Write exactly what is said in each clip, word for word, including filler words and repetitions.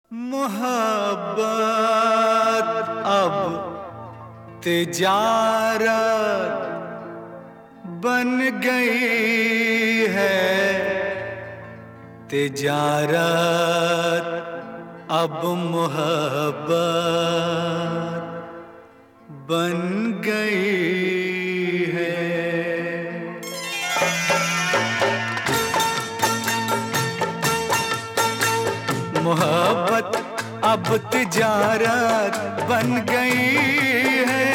मोहब्बत अब तिजारत बन गई है। तिजारत अब मोहब्बत बन गई है। मोहब्बत अब तिजारत बन गई है।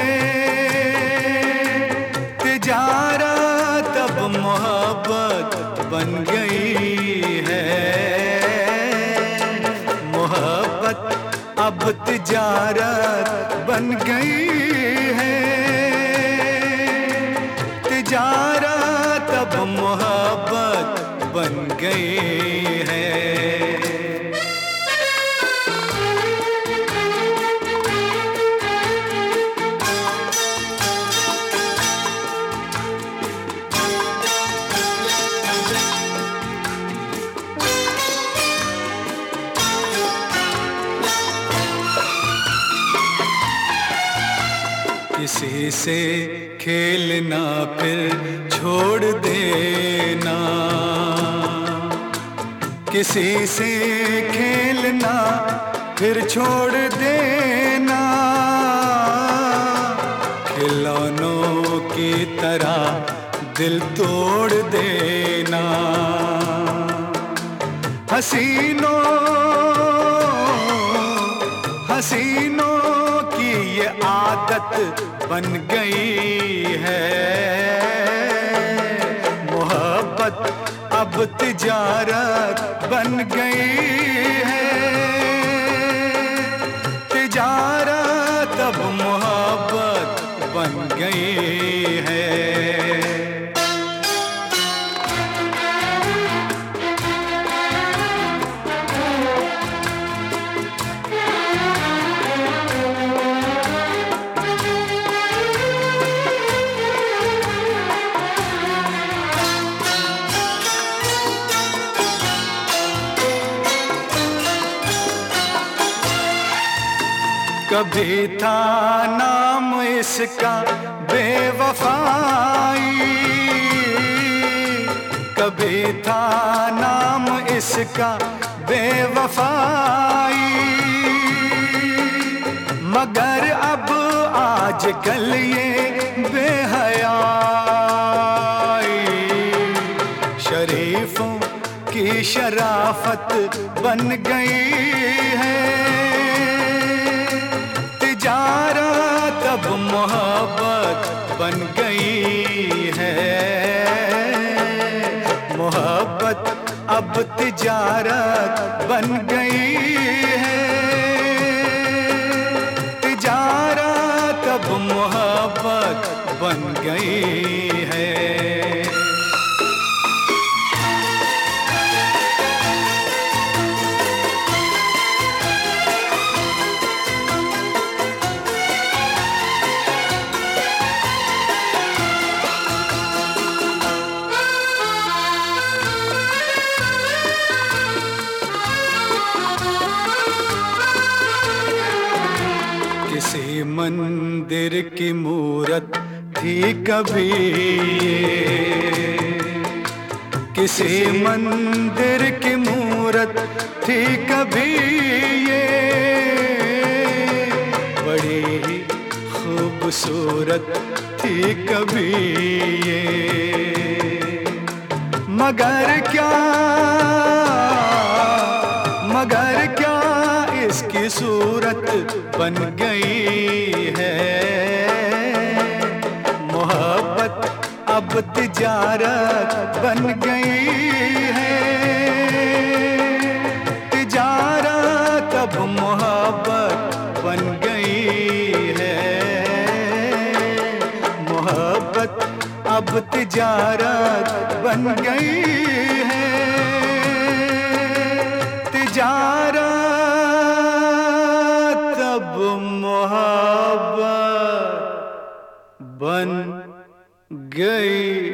तिजारत अब मोहब्बत बन गई है। मोहब्बत अब तिजारत बन गई है। तिजारत अब मोहब्बत बन गई है। किसी से खेलना फिर छोड़ देना। किसी से खेलना फिर छोड़ देना। खिलौनों की तरह दिल तोड़ देना। हसीनों हसीनों की ये आदत बन गई है। मोहब्बत अब तिजारत बन गई है। तिजारत अब मोहब्बत बन गई है। कभी था नाम इसका बेवफाई। कभी था नाम इसका बेवफाई। मगर अब आजकल ये बेहयाई शरीफों की शराफत बन गई है। तिजारत अब मोहब्बत बन गई है। मोहब्बत अब तिजारत बन गई है। तिजारत अब मोहब्बत बन गई है। किसी मंदिर की मूरत थी कभी ये। किसी मंदिर की मूरत थी कभी ये। बड़ी ही खूबसूरत थी कभी ये। मगर क्या मगर क्या इसकी सूरत बन गई है। मोहब्बत अब तिजारत बन गई है। तिजारत अब मोहब्बत बन गई है। मोहब्बत अब तिजारत बन गई है। तिजारत अब मोहब्बत बन गई।